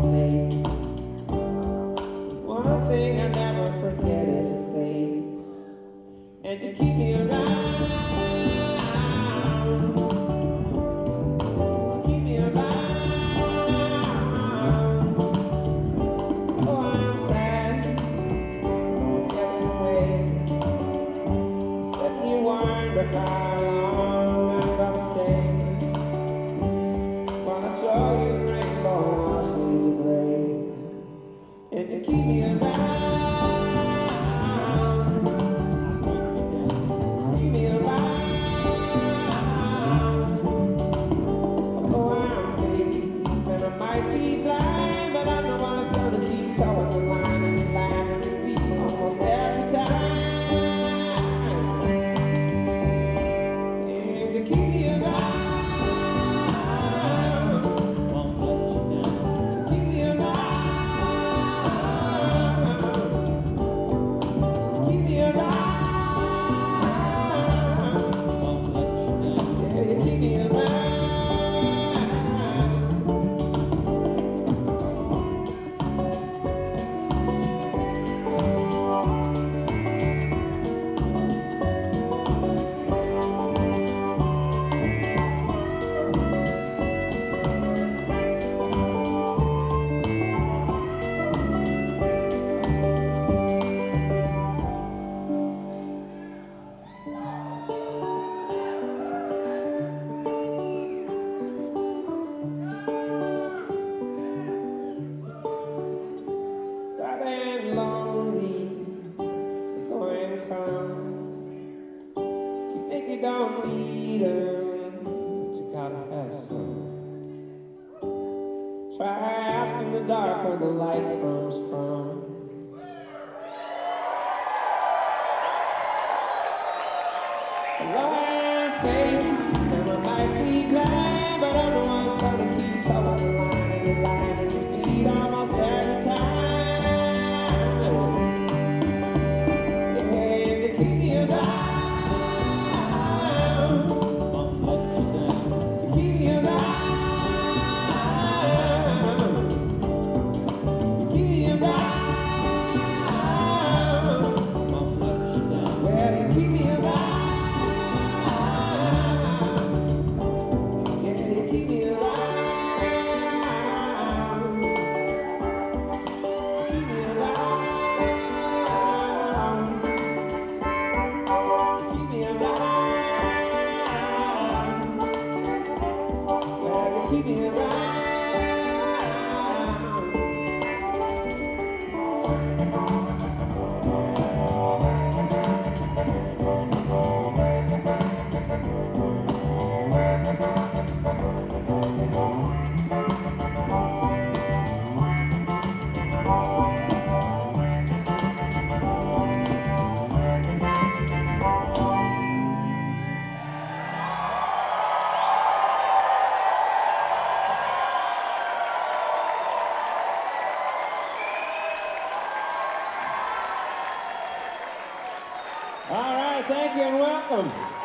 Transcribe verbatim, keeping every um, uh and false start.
late. One thing I never forget is your face, and to keep me around, keep me around. Oh, I'm sad, I'm getting away. Set me wonder how long I'm gonna stay. When I saw you the rainbow and all seems to break, and to keep me around, keep me around. Oh, I'm faith, and I might be blind, but I'm the one's gonna keep towing the line and the line of defeat almost every time. And to keep me around. Sad and lonely, the going come. You think you don't need them, but you gotta have some. Try asking the dark where the light comes from. Well, I am fake, and I might be blind, but I'm the one's gonna keep towing the line and the line of your feet almost every time. Keep me around. All right, thank you and welcome.